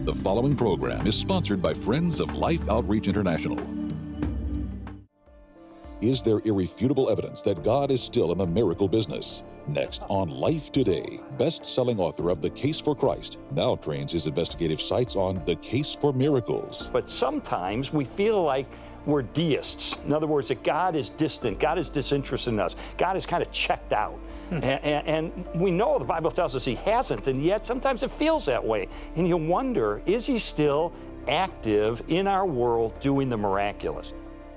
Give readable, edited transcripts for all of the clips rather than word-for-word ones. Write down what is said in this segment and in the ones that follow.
The following program is sponsored by Friends of Life Outreach International. Is there irrefutable evidence that God is still in the miracle business? Next on Life Today, best-selling author of The Case for Christ now trains his investigative sights on the case for miracles. But sometimes we feel like we're deists. In other words, that God is distant, God is disinterested in us, God is kind of checked out. And we know the Bible tells us He hasn't, and yet sometimes it feels that way. And you wonder, is He still active in our world doing the miraculous?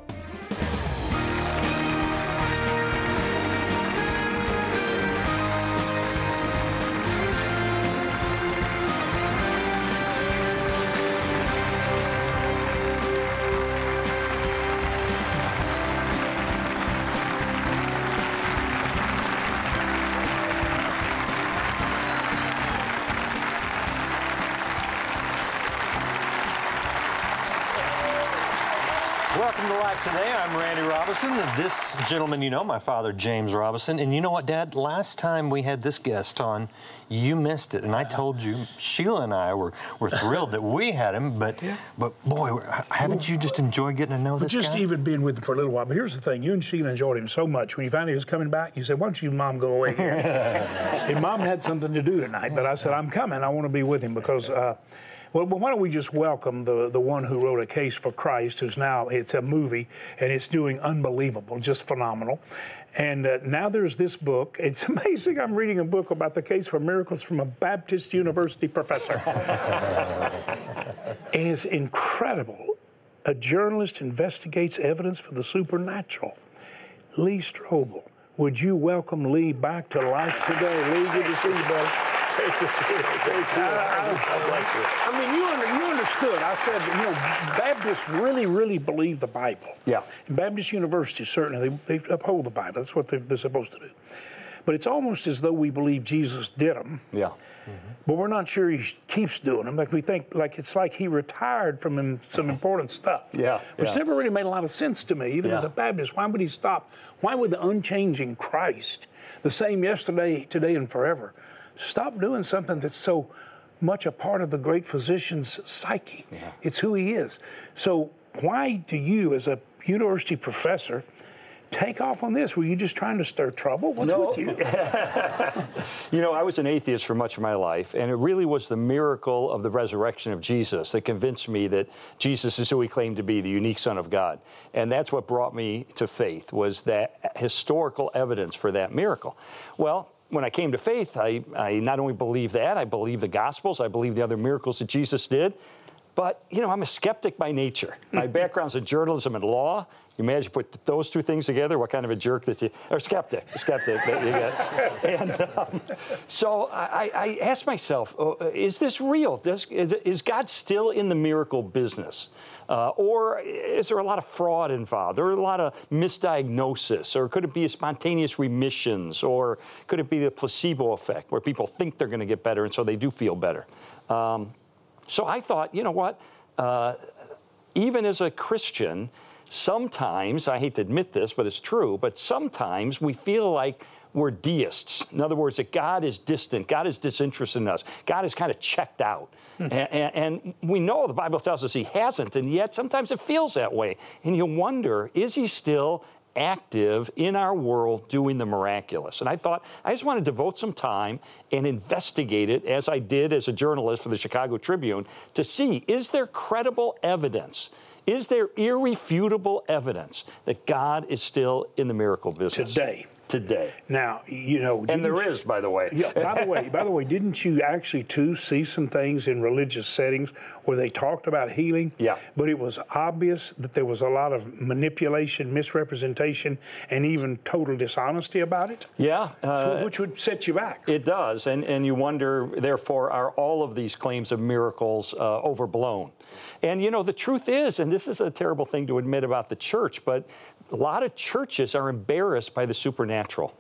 Welcome to Life Today. I'm Randy Robison. This gentleman, you know, my father, James Robison. And you know what, Dad? Last time we had this guest on, you missed it. And I told you, Sheila and I were thrilled that we had him. But boy, haven't you just enjoyed getting to know this guy? Just even being with him for a little while. But here's the thing. You and Sheila enjoyed him so much. When you found he was coming back, you said, why don't you, Mom, go away here? And Mom had something to do tonight. But I said, I'm coming. I want to be with him because... Well, why don't we just welcome the one who wrote A Case for Christ, who's now, it's a movie, and it's doing unbelievable, just phenomenal. And now there's this book. It's amazing. I'm reading a book about the case for miracles from a Baptist University professor. And it's incredible. A journalist investigates evidence for the supernatural. Lee Strobel. Would you welcome Lee back to Life Today? Lee, good to see you, brother. Great to see you. Great to see you. I mean, you understood. I said, you know, Baptists really believe the Bible. Yeah. And Baptist University, certainly, they uphold the Bible. That's what they're supposed to do. But it's almost as though we believe Jesus did them. Yeah. Mm-hmm. But we're not sure He keeps doing them. Like we think, like it's like He retired from some important stuff. Which never really made a lot of sense to me, even as a Baptist. Why would He stop? Why would the unchanging Christ, the same yesterday, today, and forever, stop doing something that's so much a part of the great physician's psyche? Yeah. It's who He is. So why do you, as a university professor, take off on this? Were you just trying to stir trouble? What's with you? You know, I was an atheist for much of my life, and it really was the miracle of the resurrection of Jesus that convinced me that Jesus is who He claimed to be, the unique Son of God. And that's what brought me to faith, was that historical evidence for that miracle. Well, when I came to faith, I not only believe that, I believe the Gospels, I believe the other miracles that Jesus did, but, you know, I'm a skeptic by nature. My background's in journalism and law. You imagine you put those two things together, what kind of a jerk that you, or skeptic that you get. And so I asked myself, is this real? Is God still in the miracle business? Or is there a lot of fraud involved, or a lot of misdiagnosis, or could it be a spontaneous remissions, or could it be the placebo effect where people think they're going to get better and so they do feel better? So I thought, you know what, even as a Christian, sometimes, I hate to admit this, but it's true, but sometimes we feel like we're deists. In other words, that God is distant, God is disinterested in us, God is kind of checked out. And we know the Bible tells us He hasn't, and yet sometimes it feels that way. And you wonder, is He still active in our world doing the miraculous? And I thought, I just want to devote some time and investigate it, as I did as a journalist for the Chicago Tribune, to see, is there credible evidence? Is there irrefutable evidence that God is still in the miracle business? Today. Now, you know... And there is, by the way. Yeah, by the way, didn't you actually, too, see some things in religious settings where they talked about healing? Yeah. But it was obvious that there was a lot of manipulation, misrepresentation, and even total dishonesty about it? Yeah. Which would set you back. It does. And you wonder, therefore, are all of these claims of miracles overblown? And, you know, the truth is, and this is a terrible thing to admit about the church, but a lot of churches are embarrassed by the supernatural.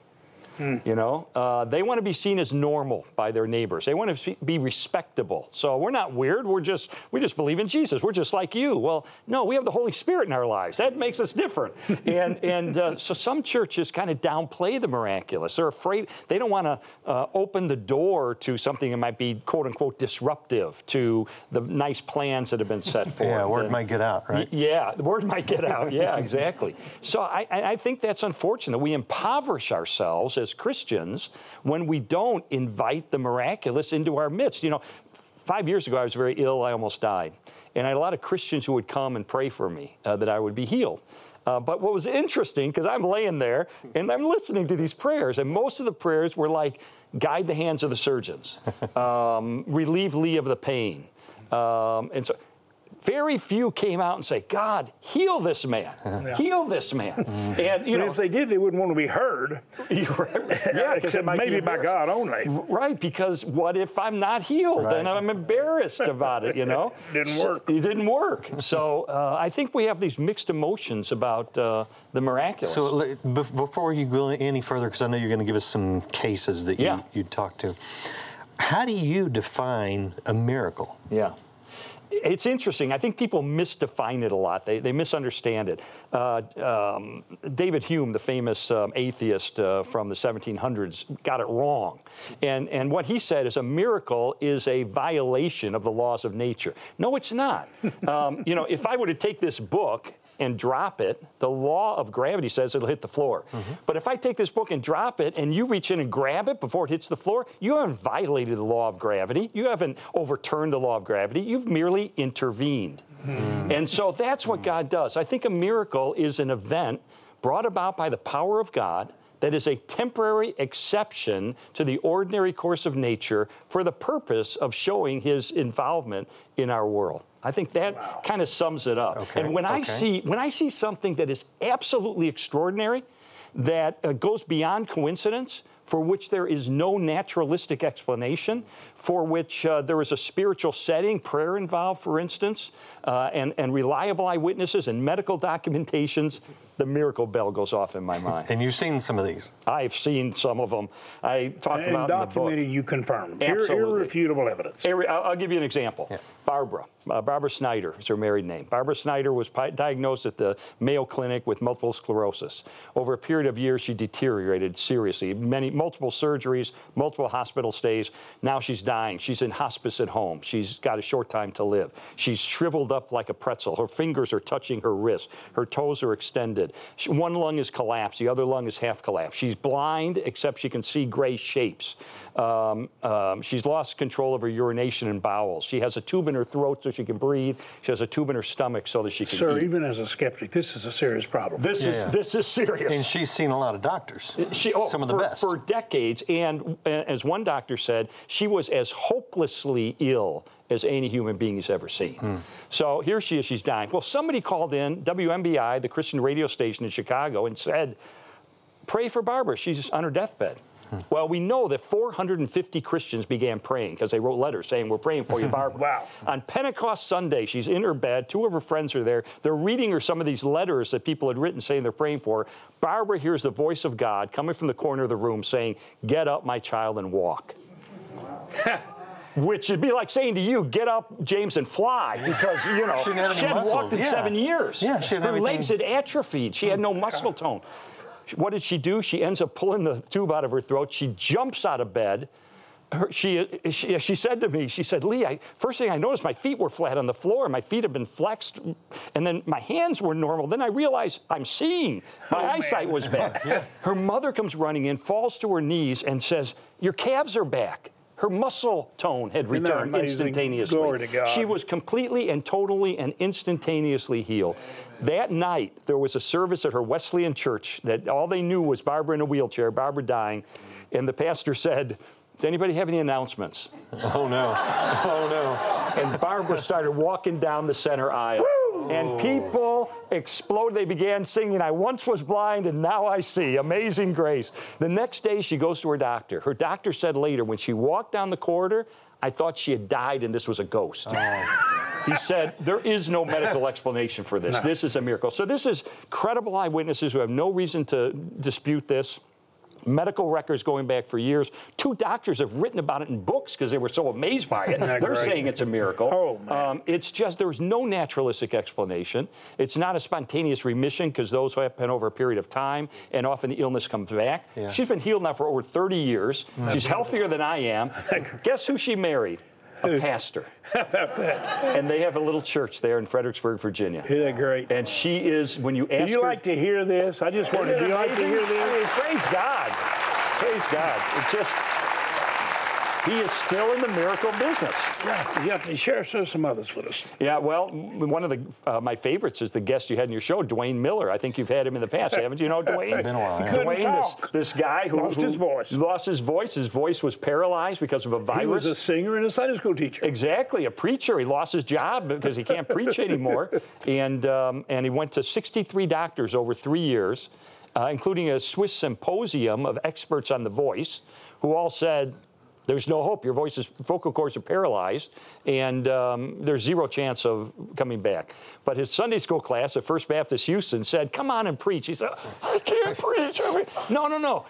You know, they want to be seen as normal by their neighbors. They want to be respectable. So we're not weird. We just believe in Jesus. We're just like you. Well, no, we have the Holy Spirit in our lives. That makes us different. So some churches kind of downplay the miraculous. They're afraid. They don't want to open the door to something that might be quote unquote disruptive to the nice plans that have been set forth. Yeah, word might get out, right? Yeah, the word might get out. Yeah, exactly. So I think that's unfortunate. We impoverish ourselves as Christians when we don't invite the miraculous into our midst. You know, 5 years ago, I was very ill. I almost died. And I had a lot of Christians who would come and pray for me that I would be healed. But what was interesting, because I'm laying there and I'm listening to these prayers, and most of the prayers were like, guide the hands of the surgeons, relieve Lee of the pain. And so very few came out and say, God, heal this man. Yeah. Heal this man. And you know, if they did, they wouldn't want to be heard. Yeah, except maybe by God only. Right, because what if I'm not healed? Right. Then I'm embarrassed about it, you know? Didn't work. It didn't work. So I think we have these mixed emotions about the miraculous. So before you go any further, because I know you're going to give us some cases that you talked to, how do you define a miracle? Yeah. It's interesting. I think people misdefine it a lot. They misunderstand it. David Hume, the famous atheist from the 1700s, got it wrong. And what he said is a miracle is a violation of the laws of nature. No, it's not. You know, if I were to take this book and drop it, the law of gravity says it'll hit the floor. Mm-hmm. But if I take this book and drop it and you reach in and grab it before it hits the floor, you haven't violated the law of gravity. You haven't overturned the law of gravity. You've merely intervened. Mm. And so that's what God does. I think a miracle is an event brought about by the power of God that is a temporary exception to the ordinary course of nature for the purpose of showing his involvement in our world. I think that kind of sums it up. Okay. And when I see something that is absolutely extraordinary, that goes beyond coincidence, for which there is no naturalistic explanation, for which there is a spiritual setting, prayer involved, for instance, and reliable eyewitnesses and medical documentations, the miracle bell goes off in my mind. And you've seen some of these. I've seen some of them. I talked about in the book. And documented, you confirmed. Irrefutable evidence. I'll give you an example. Yeah. Barbara Snyder is her married name. Barbara Snyder was diagnosed at the Mayo Clinic with multiple sclerosis. Over a period of years, she deteriorated seriously. Multiple surgeries, multiple hospital stays. Now she's dying. She's in hospice at home. She's got a short time to live. She's shriveled up like a pretzel. Her fingers are touching her wrist. Her toes are extended. One lung is collapsed. The other lung is half collapsed. She's blind, except she can see gray shapes. She's lost control of her urination and bowels. She has a tube in her throat so she can breathe. She has a tube in her stomach so that she can Sir, eat. even as a skeptic, this is a serious problem. This is serious. And she's seen a lot of doctors. Some of the best. For decades. And as one doctor said, she was as hopelessly ill as any human being he's ever seen. So here she is, she's dying. Well, somebody called in, WMBI, the Christian radio station in Chicago, and said, pray for Barbara. She's on her deathbed. Well, we know that 450 Christians began praying because they wrote letters saying, we're praying for you, Barbara. Wow. On Pentecost Sunday, she's in her bed. Two of her friends are there. They're reading her some of these letters that people had written saying they're praying for her. Barbara hears the voice of God coming from the corner of the room saying, get up, my child, and walk. Which would be like saying to you, get up, James, and fly, because, you know, she hadn't walked in 7 years. Yeah, she her legs had atrophied. She had no muscle tone. What did she do? She ends up pulling the tube out of her throat. She jumps out of bed. She said to me, she said, Lee, first thing I noticed, my feet were flat on the floor. My feet had been flexed, and then my hands were normal. Then I realized I'm seeing. My eyesight was back. Yeah. Her mother comes running in, falls to her knees, and says, your calves are back. Her muscle tone had returned instantaneously. Glory to God. She was completely and totally and instantaneously healed. That night, there was a service at her Wesleyan church that all they knew was Barbara in a wheelchair, Barbara dying, and the pastor said, does anybody have any announcements? Oh, no. Oh, no. And Barbara started walking down the center aisle. Woo! And people exploded. They began singing, I once was blind and now I see. Amazing grace. The next day, she goes to her doctor. Her doctor said later, when she walked down the corridor, I thought she had died and this was a ghost. Oh. He said, there is no medical explanation for this. No. This is a miracle. So this is credible eyewitnesses who have no reason to dispute this. medical records going back for years. 2 doctors have written about it in books because they were so amazed by it. They're saying it's a miracle. Oh, man. It's just there's no naturalistic explanation. It's not a spontaneous remission because those happen over a period of time, and often the illness comes back. Yeah. She's been healed now for over 30 years. She's healthier than I am. Guess who she married? A pastor. How about that? And they have a little church there in Fredericksburg, Virginia. Isn't that great? And she is, when you ask Do you her, like to hear this? I just wondered, do you like to hear I this? mean, praise God. Praise God. It's just, he is still in the miracle business. Yeah, you have to share some others with us. Yeah, well, one of the my favorites is the guest you had in your show, Dwayne Miller. I think you've had him in the past, haven't you? You know Dwayne? Been a while, yeah. Couldn't Dwayne, talk. this guy who Lost his voice. Lost his voice. His voice was paralyzed because of a virus. He was a singer and a Sunday school teacher. Exactly, a preacher. He lost his job because he can't preach anymore, and he went to 63 doctors over 3 years, including a Swiss symposium of experts on the voice, who all said, there's no hope. Your vocal cords are paralyzed, and there's zero chance of coming back. But his Sunday school class at First Baptist Houston said, come on and preach. He said, I can't preach. No.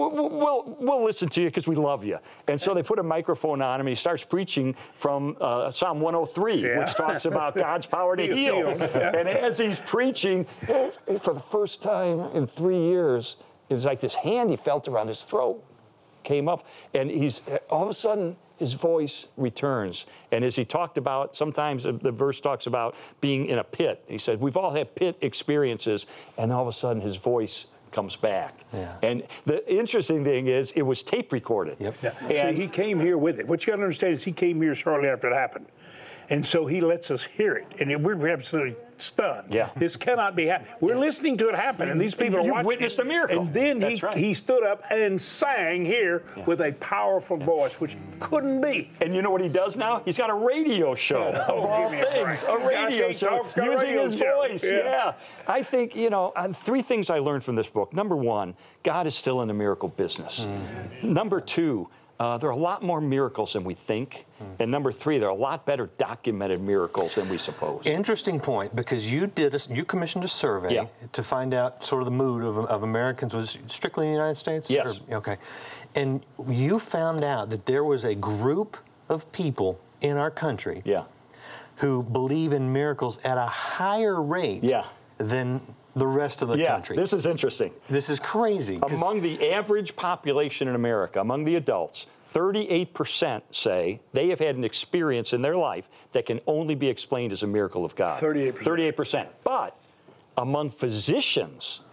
We'll listen to you because we love you. And so they put a microphone on him, and he starts preaching from Psalm 103, which talks about God's power to heal. And as he's preaching, for the first time in 3 years, it was like this hand he felt around his throat came up, and he's all of a sudden his voice returns. And as he talked about, sometimes the verse talks about being in a pit. He said, we've all had pit experiences, and all of a sudden his voice comes back. Yeah. And the interesting thing is, it was tape recorded. Yep. Yeah. And See, he came here with it. What you got to understand is he came here shortly after it happened. And so he lets us hear it. And we're absolutely stunned. Yeah. This cannot be happening. We're listening to it happen, and these people are You watching. witnessed a miracle. And then That's right. he stood up and sang here with a powerful voice, which couldn't be. And you know what he does now? He's got a radio show, of all give me a things. break. A radio Guy show, Talk's got a using radio his show. voice. Yeah. Yeah. I think, 3 things I learned from this book. Number 1, God is still in the miracle business. Number 2, there are a lot more miracles than we think. And number 3, there are a lot better documented miracles than we suppose. Interesting point, because you commissioned a survey to find out sort of the mood of Americans. Was it strictly in the United States? Yes. Okay. And you found out that there was a group of people in our country who believe in miracles at a higher rate than the rest of the country. This is interesting. This is crazy. Among the average population in America, among the adults, 38% say they have had an experience in their life that can only be explained as a miracle of God. 38%. 38%. But among physicians,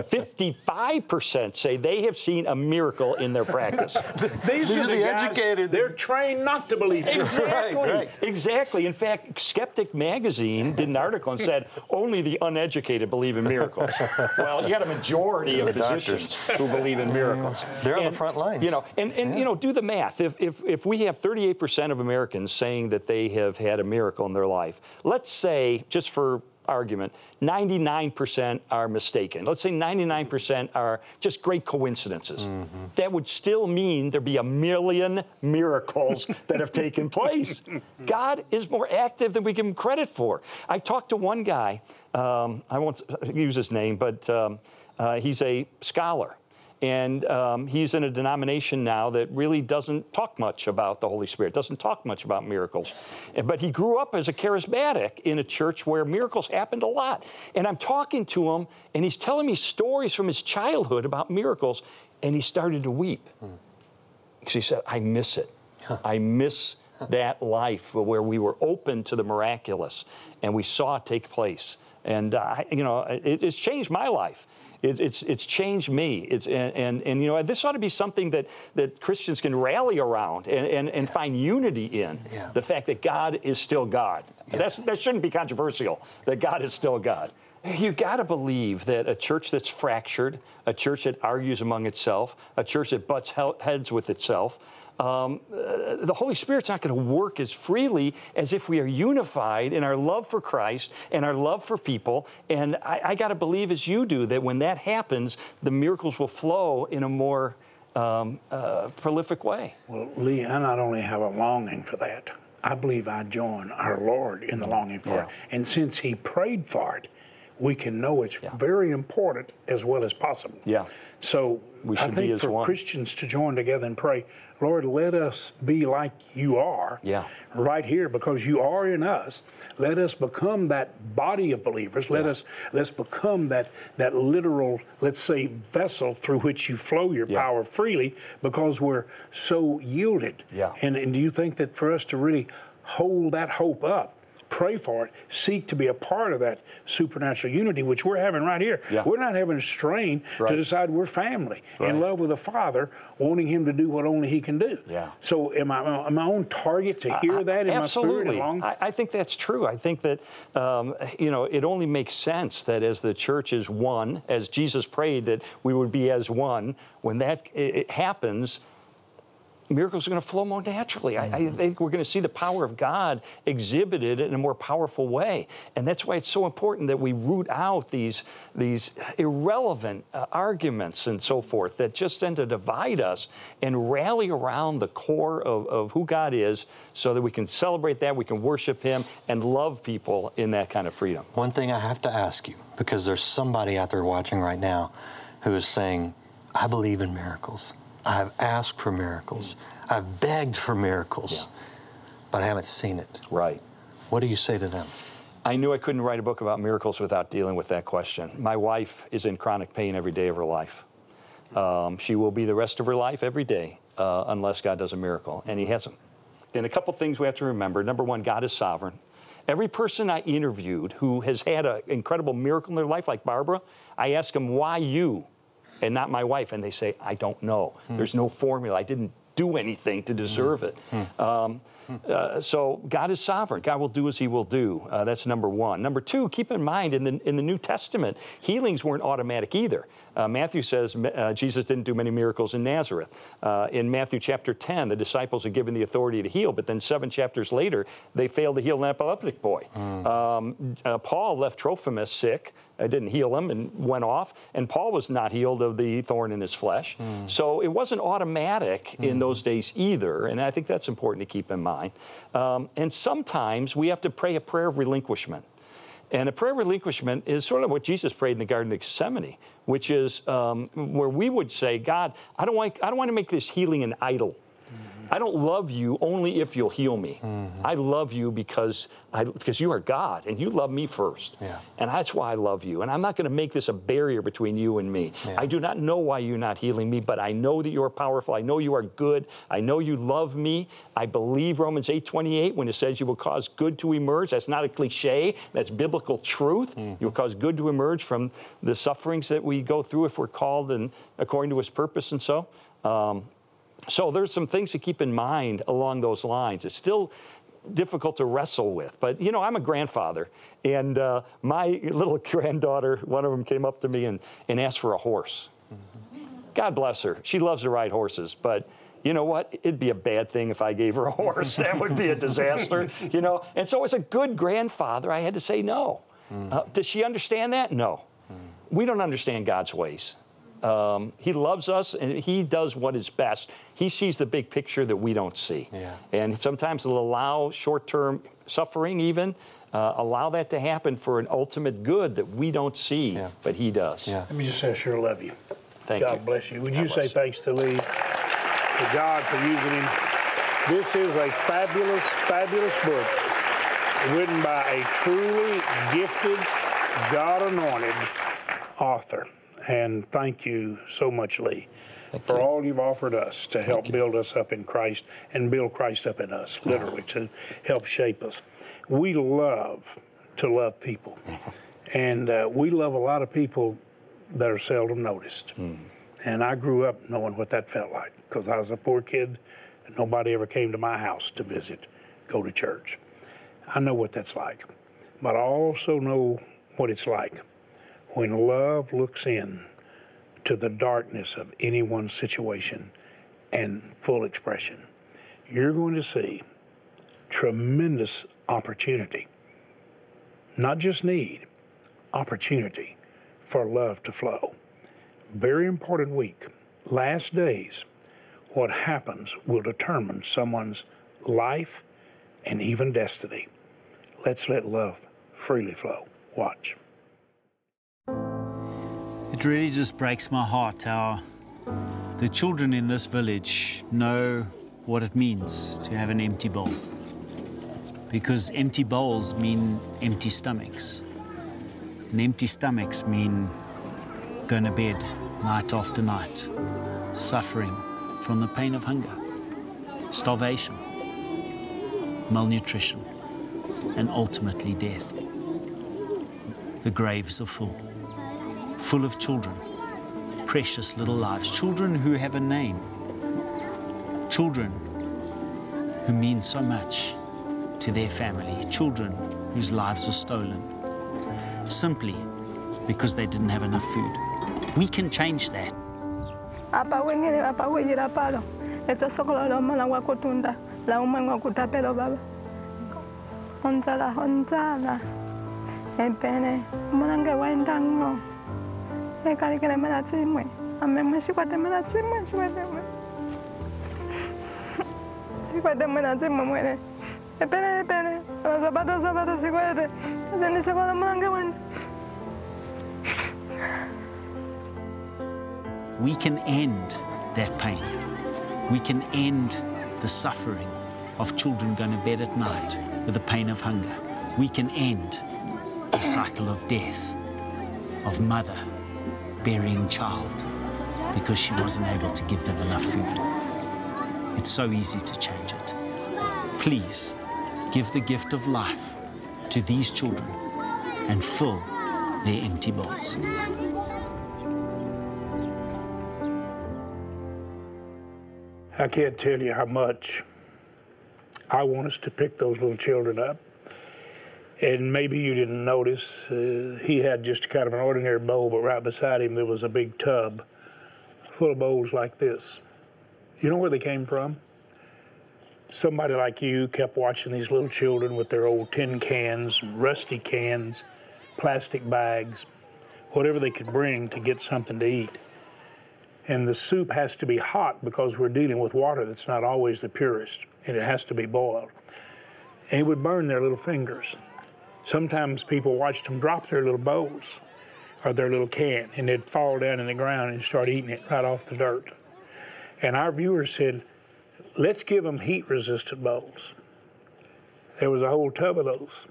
55% say they have seen a miracle in their practice. These are the guys, educated. They're trained not to believe it. Exactly. Right. Exactly. In fact, Skeptic Magazine did an article and said only the uneducated believe in miracles. Well, you got a majority of physicians who believe in miracles. They're on the front lines. Do the math. If we have 38% of Americans saying that they have had a miracle in their life, let's say, just for argument, 99% are mistaken. Let's say 99% are just great coincidences. That would still mean there'd be 1 million miracles that have taken place. God is more active than we give him credit for. I talked to one guy, I won't use his name, but he's a scholar. And he's in a denomination now that really doesn't talk much about the Holy Spirit, doesn't talk much about miracles. But he grew up as a charismatic in a church where miracles happened a lot. And I'm talking to him, and he's telling me stories from his childhood about miracles, and he started to weep. Because he said, I miss it. I miss that life where we were open to the miraculous, and we saw it take place. And, it's changed my life. It's changed me. And this ought to be something that Christians can rally around and find unity in. Yeah. The fact that God is still God. Yeah. That shouldn't be controversial, that God is still God. You got to believe that a church that's fractured, a church that argues among itself, a church that butts heads with itself, the Holy Spirit's not going to work as freely as if we are unified in our love for Christ and our love for people. And I got to believe, as you do, that when that happens, the miracles will flow in a more prolific way. Well, Lee, I not only have a longing for that, I believe I join our Lord in the longing for it. And since he prayed for it, we can know it's very important as well as possible. Yeah. So We I should be think as for one. Christians to join together and pray, Lord, let us be like you are right here, because you are in us. Let us become that body of believers. Let's become that literal, let's say, vessel through which you flow your power freely, because we're so yielded. And do you think that for us to really hold that hope up, pray for it, seek to be a part of that supernatural unity, which we're having right here. We're not having a strain to decide we're family, in love with the Father, wanting Him to do what only He can do. So am I on target to hear that in absolutely. my spirit? I think that's true. I think that, it only makes sense that as the church is one, as Jesus prayed that we would be as one, when that it happens, miracles are going to flow more naturally. I think we're going to see the power of God exhibited in a more powerful way. And that's why it's so important that we root out these irrelevant arguments and so forth that just tend to divide us, and rally around the core of who God is, so that we can celebrate that, we can worship Him, and love people in that kind of freedom. One thing I have to ask you, because there's somebody out there watching right now who is saying, I believe in miracles. I've asked for miracles. I've begged for miracles, but I haven't seen it. Right. What do you say to them? I knew I couldn't write a book about miracles without dealing with that question. My wife is in chronic pain every day of her life. She will be the rest of her life every day unless God does a miracle, and He hasn't. And a couple things we have to remember. Number one, God is sovereign. Every person I interviewed who has had an incredible miracle in their life, like Barbara, I ask them, why you and not my wife? And they say, I don't know. There's no formula. I didn't do anything to deserve it. So God is sovereign. God will do as He will do. That's number one. Number two, keep in mind, in the New Testament, healings weren't automatic either. Matthew says Jesus didn't do many miracles in Nazareth. In Matthew chapter 10, the disciples are given the authority to heal, but then 7 chapters later, they failed to heal an epileptic boy. Paul left Trophimus sick, didn't heal him, and went off. And Paul was not healed of the thorn in his flesh. So it wasn't automatic in those days either, and I think that's important to keep in mind. And sometimes we have to pray a prayer of relinquishment. And a prayer of relinquishment is sort of what Jesus prayed in the Garden of Gethsemane, which is where we would say, God, I don't want to make this healing an idol. I don't love you only if you'll heal me. I love you because you are God, and you love me first. And that's why I love you. And I'm not going to make this a barrier between you and me. I do not know why you're not healing me, but I know that you are powerful. I know you are good. I know you love me. I believe Romans 8:28 when it says you will cause good to emerge. That's not a cliche. That's biblical truth. You will cause good to emerge from the sufferings that we go through if we're called and according to His purpose and so. So there's some things to keep in mind along those lines. It's still difficult to wrestle with. But, I'm a grandfather, and my little granddaughter, one of them came up to me and asked for a horse. God bless her. She loves to ride horses, but you know what? It'd be a bad thing if I gave her a horse. That would be a disaster, And so as a good grandfather, I had to say no. Does she understand that? No. We don't understand God's ways. He loves us, and He does what is best. He sees the big picture that we don't see. And sometimes He'll allow short-term suffering even, allow that to happen for an ultimate good that we don't see, but He does. Let me just say I sure love you. Thank you. God bless you. Would you say thanks to Lee, to God for using him? This is a fabulous, fabulous book written by a truly gifted, God-anointed author. And thank you so much, Lee, for all you've offered us to help build us up in Christ and build Christ up in us, literally, to help shape us. We love to love people. And we love a lot of people that are seldom noticed. And I grew up knowing what that felt like, because I was a poor kid and nobody ever came to my house to visit, go to church. I know what that's like. But I also know what it's like when love looks in to the darkness of anyone's situation and full expression. You're going to see tremendous opportunity, not just need, opportunity for love to flow. Very important week. Last days, what happens will determine someone's life and even destiny. Let's let love freely flow. Watch. It really just breaks my heart how the children in this village know what it means to have an empty bowl. Because empty bowls mean empty stomachs. And empty stomachs mean going to bed night after night, suffering from the pain of hunger, starvation, malnutrition, and ultimately death. The graves are full of children, precious little lives, children who have a name, children who mean so much to their family, children whose lives are stolen, simply because they didn't have enough food. We can change that. Apa wengine apa wejira palo. Eso sokolo lo mala wa kutunda. La umangwa kutapelo baba. Onzala. Empene. Munange waindango. Ekali kele mala tsimwe. Amemwe sikwate mala tsimwe sikwate. Sikwate mala tsimwe mwene. Epene. Zapato sikwate. Zeni sekola munange wenda. We can end that pain. We can end the suffering of children going to bed at night with the pain of hunger. We can end the cycle of death, of mother burying child because she wasn't able to give them enough food. It's so easy to change it. Please give the gift of life to these children and fill their empty bowls. I can't tell you how much I want us to pick those little children up. And maybe you didn't notice, he had just kind of an ordinary bowl, but right beside him there was a big tub full of bowls like this. You know where they came from? Somebody like you kept watching these little children with their old tin cans, rusty cans, plastic bags, whatever they could bring to get something to eat. And the soup has to be hot because we're dealing with water that's not always the purest, and it has to be boiled. And it would burn their little fingers. Sometimes people watched them drop their little bowls or their little can, and they'd fall down in the ground and start eating it right off the dirt. And our viewers said, let's give them heat-resistant bowls. There was a whole tub of those.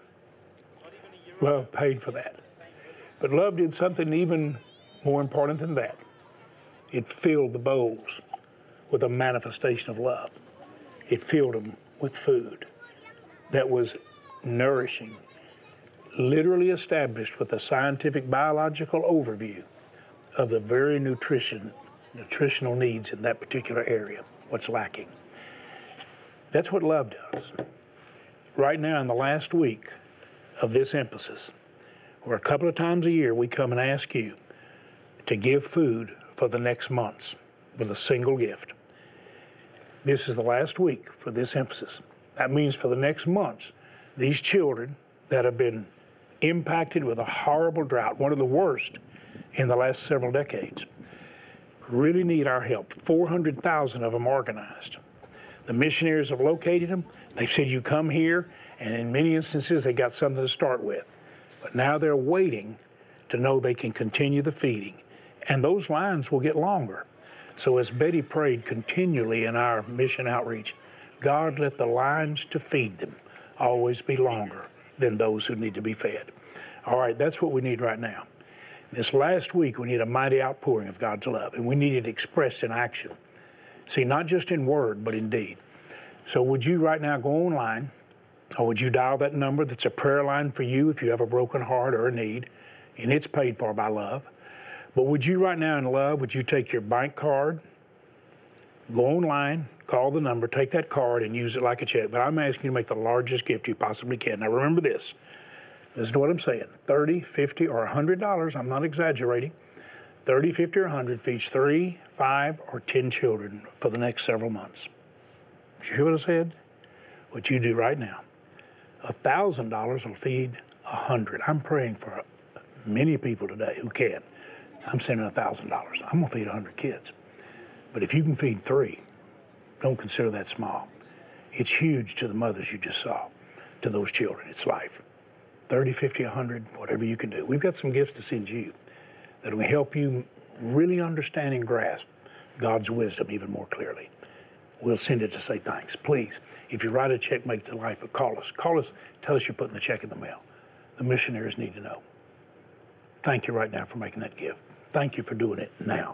Love paid for that. But Love did something even more important than that. It filled the bowls with a manifestation of love. It filled them with food that was nourishing, literally established with a scientific biological overview of the very nutritional needs in that particular area, what's lacking. That's what love does. Right now, in the last week of this emphasis, or a couple of times a year, we come and ask you to give food for the next months with a single gift. This is the last week for this emphasis. That means for the next months, these children that have been impacted with a horrible drought, one of the worst in the last several decades, really need our help. 400,000 of them organized. The missionaries have located them. They said, you come here, and in many instances, they got something to start with. But now they're waiting to know they can continue the feeding. And those lines will get longer. So as Betty prayed continually in our mission outreach, God, let the lines to feed them always be longer than those who need to be fed. All right, that's what we need right now. This last week, we need a mighty outpouring of God's love, and we need it expressed in action. See, not just in word, but in deed. So would you right now go online, or would you dial that number that's a prayer line for you if you have a broken heart or a need, and it's paid for by love. But would you right now in love, would you take your bank card, go online, call the number, take that card and use it like a check. But I'm asking you to make the largest gift you possibly can. Now remember this. Listen to what I'm saying. $30, $50, or $100, I'm not exaggerating. $30, $50, or $100 feeds 3, 5, or 10 children for the next several months. You hear what I said? What you do right now. $1,000 will feed 100. I'm praying for many people today who can. I'm sending $1,000. I'm going to feed 100 kids. But if you can feed 3, don't consider that small. It's huge to the mothers you just saw, to those children. It's life. 30, 50, 100, whatever you can do. We've got some gifts to send you. that will help you really understand and grasp God's wisdom even more clearly. We'll send it to say thanks. Please, if you write a check, make it to Life, but call us. Call us, tell us you're putting the check in the mail. The missionaries need to know. Thank you right now for making that gift. Thank you for doing it now.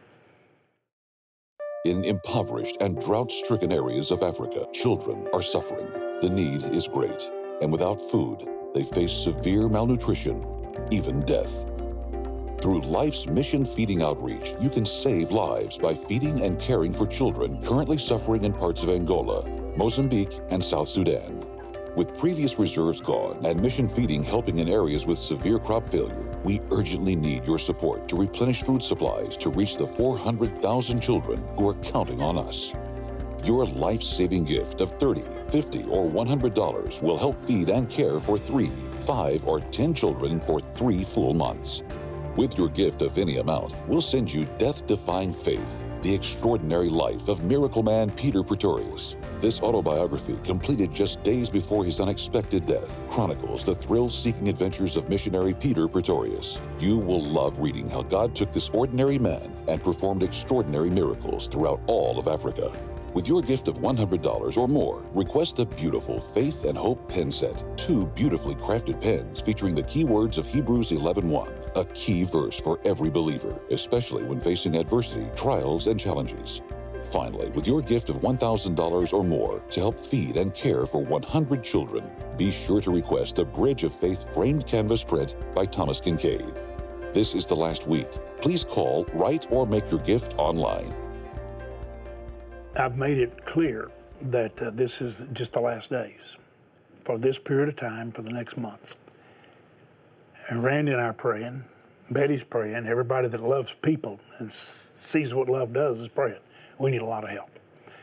In impoverished and drought-stricken areas of Africa, children are suffering. The need is great, and without food, they face severe malnutrition, even death. Through Life's Mission Feeding Outreach, you can save lives by feeding and caring for children currently suffering in parts of Angola, Mozambique, and South Sudan. With previous reserves gone and Mission Feeding helping in areas with severe crop failure, we urgently need your support to replenish food supplies to reach the 400,000 children who are counting on us. Your life-saving gift of $30, $50, or $100 will help feed and care for 3, 5, or 10 children for 3 full months. With your gift of any amount, we'll send you Death-Defying Faith, the extraordinary life of miracle man Peter Pretorius. This autobiography, completed just days before his unexpected death, chronicles the thrill-seeking adventures of missionary Peter Pretorius. You will love reading how God took this ordinary man and performed extraordinary miracles throughout all of Africa. With your gift of $100 or more, request the beautiful Faith and Hope pen set, 2 beautifully crafted pens featuring the key words of Hebrews 11:1, a key verse for every believer, especially when facing adversity, trials, and challenges. Finally, with your gift of $1,000 or more to help feed and care for 100 children, be sure to request the Bridge of Faith framed canvas print by Thomas Kincaid. This is the last week. Please call, write, or make your gift online. I've made it clear that this is just the last days for this period of time for the next months. And Randy and I are praying, Betty's praying, everybody that loves people and sees what love does is praying. We need a lot of help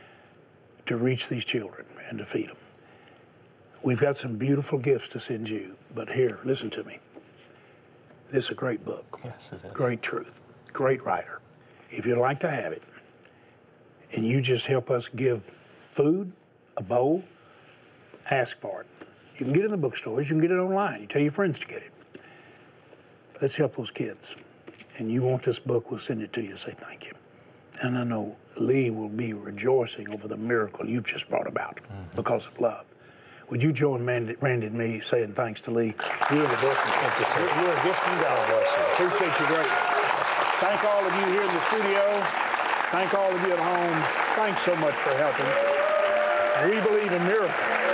to reach these children and to feed them. We've got some beautiful gifts to send you, but here, listen to me. This is a great book. Yes, it is. Great truth, great writer. If you'd like to have it, and you just help us give food, a bowl, ask for it. You can get it in the bookstores, you can get it online, you tell your friends to get it. Let's help those kids. And you want this book, we'll send it to you to say thank you. And I know Lee will be rejoicing over the miracle you've just brought about because of love. Would you join Randy and me saying thanks to Lee? You're the blessing. You're a gift from God. Bless you. Appreciate you greatly. Thank all of you here in the studio. Thank all of you at home. Thanks so much for helping. We believe in miracles.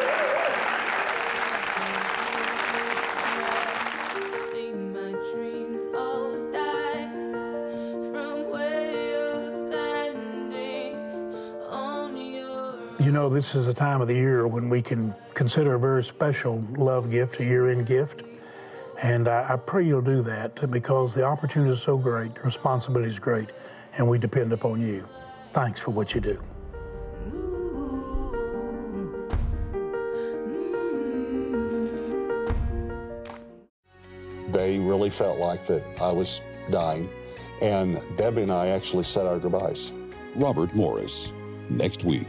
You know, this is a time of the year when we can consider a very special love gift, a year-end gift. And I pray you'll do that because the opportunity is so great, the responsibility is great, and we depend upon you. Thanks for what you do. They really felt like that I was dying, and Debbie and I actually said our goodbyes. Robert Morris, next week.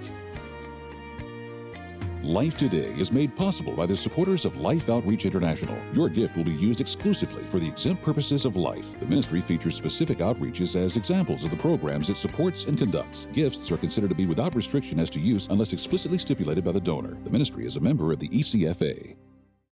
Life Today is made possible by the supporters of Life Outreach International. Your gift will be used exclusively for the exempt purposes of life. The ministry features specific outreaches as examples of the programs it supports and conducts. Gifts are considered to be without restriction as to use unless explicitly stipulated by the donor. The ministry is a member of the ECFA.